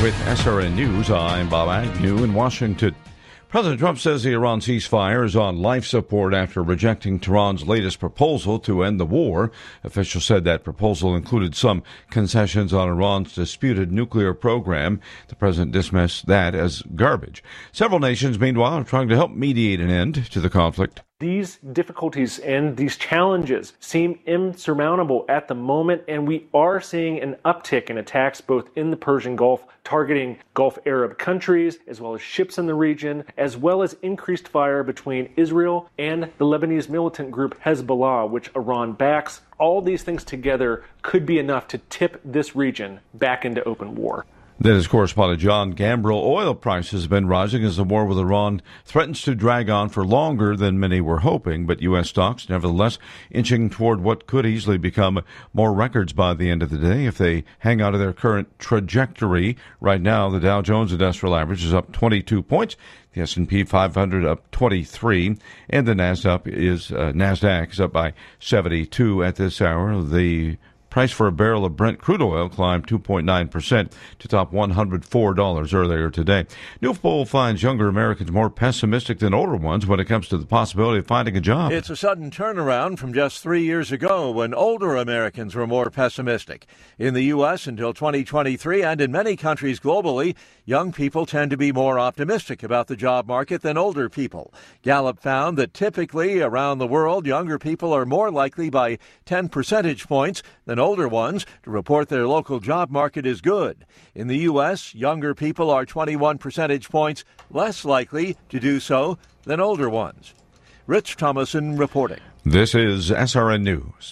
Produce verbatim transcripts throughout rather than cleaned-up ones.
With S R N News, I'm Bob Agnew in Washington. President Trump says the Iran ceasefire is on life support after rejecting Tehran's latest proposal to end the war. Officials said that proposal included some concessions on Iran's disputed nuclear program. The president dismissed that as garbage. Several nations, meanwhile, are trying to help mediate an end to the conflict. These difficulties and these challenges seem insurmountable at the moment, and we are seeing an uptick in attacks both in the Persian Gulf, targeting Gulf Arab countries, as well as ships in the region, as well as increased fire between Israel and the Lebanese militant group Hezbollah, which Iran backs. All these things together could be enough to tip this region back into open war. That is correspondent John Gambrill. Oil prices have been rising as the war with Iran threatens to drag on for longer than many were hoping, but U S stocks nevertheless inching toward what could easily become more records by the end of the day if they hang out of their current trajectory. Right now, the Dow Jones Industrial Average is up twenty-two points, the S and P five hundred up twenty-three, and the Nasdaq is uh, Nasdaq is up by seventy-two at this hour. The price for a barrel of Brent crude oil climbed two point nine percent to top one hundred four dollars earlier today. New poll finds younger Americans more pessimistic than older ones when it comes to the possibility of finding a job. It's a sudden turnaround from just three years ago when older Americans were more pessimistic. In the U S until twenty twenty-three and in many countries globally, young people tend to be more optimistic about the job market than older people. Gallup found that typically around the world, younger people are more likely by ten percentage points than older ones to report their local job market is good. In the U S, younger people are twenty-one percentage points less likely to do so than older ones. Rich Thomason reporting. This is S R N News.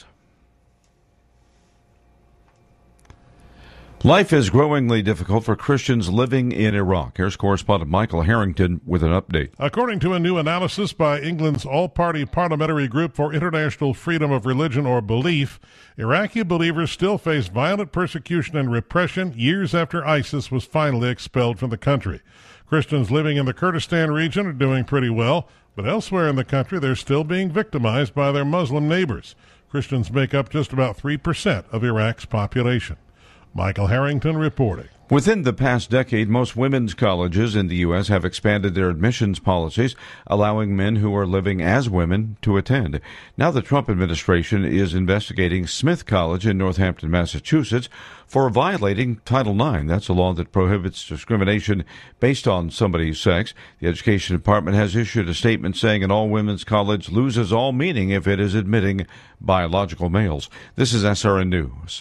Life is growingly difficult for Christians living in Iraq. Here's correspondent Michael Harrington with an update. According to a new analysis by England's all-party parliamentary group for international freedom of religion or belief, Iraqi believers still face violent persecution and repression years after ISIS was finally expelled from the country. Christians living in the Kurdistan region are doing pretty well, but elsewhere in the country they're still being victimized by their Muslim neighbors. Christians make up just about three percent of Iraq's population. Michael Harrington reporting. Within the past decade, most women's colleges in the U S have expanded their admissions policies, allowing men who are living as women to attend. Now the Trump administration is investigating Smith College in Northampton, Massachusetts, for violating Title nine. That's a law that prohibits discrimination based on somebody's sex. The Education Department has issued a statement saying an all-women's college loses all meaning if it is admitting biological males. This is S R N News.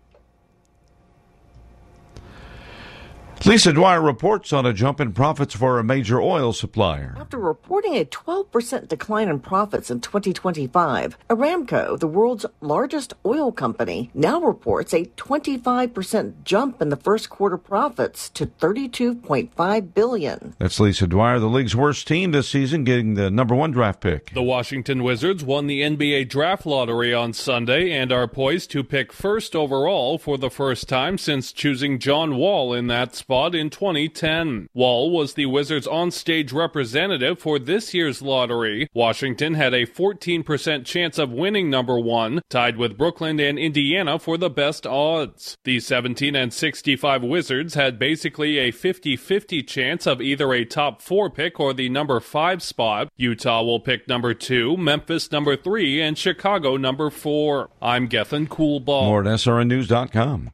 Lisa Dwyer reports on a jump in profits for a major oil supplier. After reporting a twelve percent decline in profits in twenty twenty-five, Aramco, the world's largest oil company, now reports a twenty-five percent jump in the first quarter profits to thirty-two point five billion dollars. That's Lisa Dwyer, the league's worst team this season, getting the number one draft pick. The Washington Wizards won the N B A draft lottery on Sunday and are poised to pick first overall for the first time since choosing John Wall in that spot in twenty ten. Wall was the Wizards' on-stage representative for this year's lottery. Washington had a fourteen percent chance of winning number one, tied with Brooklyn and Indiana for the best odds. The seventeen and sixty-five Wizards had basically a fifty-fifty chance of either a top four pick or the number five spot. Utah will pick number two, Memphis number three, and Chicago number four. I'm Gethin Coolbaugh. More at S R N news dot com.